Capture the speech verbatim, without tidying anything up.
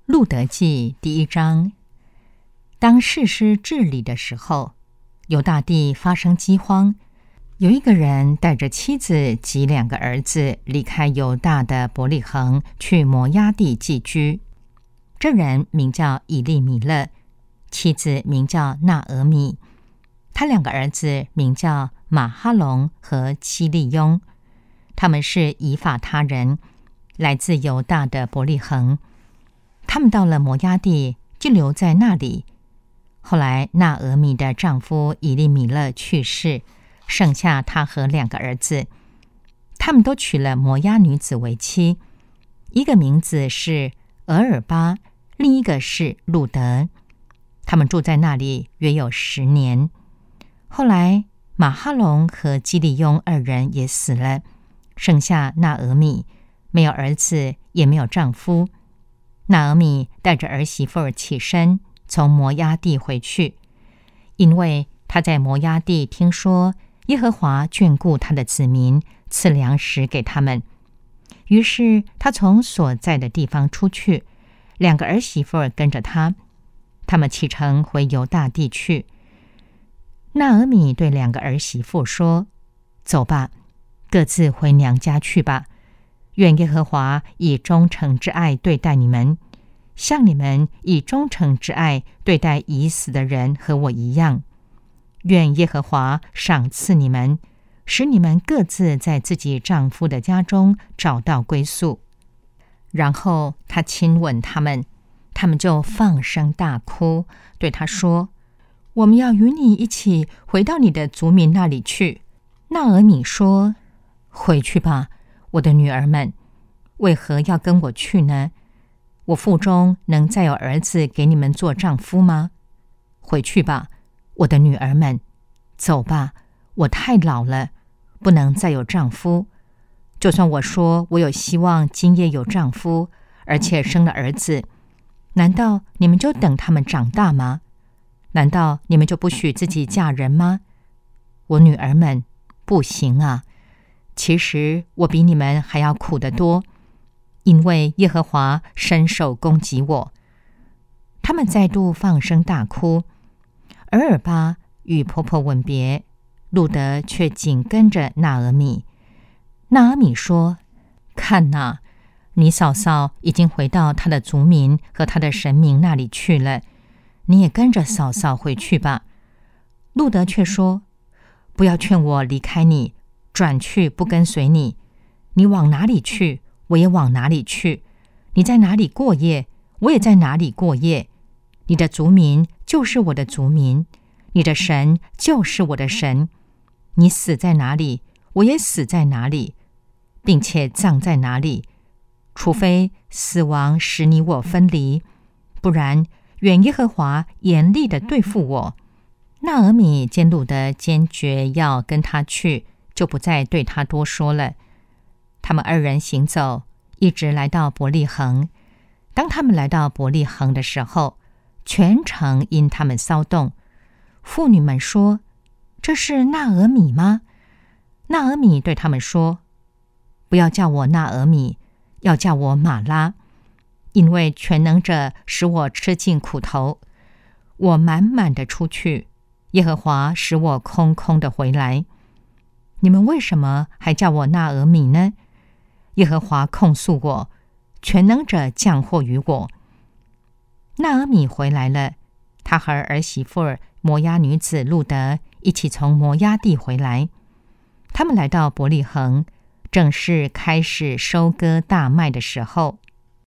路得记第一章。当士师治理的时候，犹大地发生饥荒，有一个人带着妻子及两个儿子离开犹大的伯利恒，去摩押地寄居。这人名叫以利米勒，妻子名叫纳俄米，他两个儿子名叫马哈龙和基利雍，他们是以法他人，来自犹大的伯利恒。他们到了摩押地，就留在那里。后来纳俄米的丈夫以利米勒去世，剩下他和两个儿子，他们都娶了摩押女子为妻，一个名字是俄尔巴，另一个是路得。他们住在那里约有十年。后来马哈龙和基利雍二人也死了，剩下纳俄米，没有儿子，也没有丈夫。纳俄米带着儿媳妇儿起身，从摩押地回去，因为他在摩押地听说耶和华眷顾他的子民，赐粮食给他们。于是他从所在的地方出去，两个儿媳妇儿跟着他，他们启程回犹大地去。纳俄米对两个儿媳妇说：走吧，各自回娘家去吧。愿耶和华以忠诚之爱对待你们，像你们以忠诚之爱对待已死的人和我一样。愿耶和华赏赐你们，使你们各自在自己丈夫的家中找到归宿。然后他亲吻他们，他们就放声大哭，对他说：我们要与你一起回到你的族民那里去。纳俄米说：回去吧，我的女儿们，为何要跟我去呢？我腹中能再有儿子给你们做丈夫吗？回去吧，我的女儿们，走吧，我太老了，不能再有丈夫。就算我说我有希望今夜有丈夫，而且生了儿子，难道你们就等他们长大吗？难道你们就不许自己嫁人吗？我女儿们，不行啊！其实我比你们还要苦得多，因为耶和华伸手攻击我。他们再度放声大哭。俄尔巴与婆婆吻别，路得却紧跟着纳俄米。纳俄米说：看哪，你嫂嫂已经回到她的族民和她的神明那里去了，你也跟着嫂嫂回去吧。路得却说：不要劝我离开你，转去不跟随你。你往哪里去，我也往哪里去。你在哪里过夜，我也在哪里过夜。你的族民就是我的族民，你的神就是我的神。你死在哪里，我也死在哪里，并且葬在哪里。除非死亡使你我分离，不然愿耶和华严厉地对付我。纳俄米见路得坚决要跟他去，就不再对他多说了。他们二人行走，一直来到伯利恒。当他们来到伯利恒的时候，全城因他们骚动。妇女们说：这是纳俄米吗？纳俄米对他们说：不要叫我纳俄米，要叫我玛拉，因为全能者使我吃尽苦头。我满满的出去，耶和华使我空空的回来。你们为什么还叫我纳俄米呢？耶和华控诉我，全能者降祸于我。纳俄米回来了，他和儿媳妇儿摩押女子路得一起从摩押地回来。他们来到伯利恒，正是开始收割大麦的时候。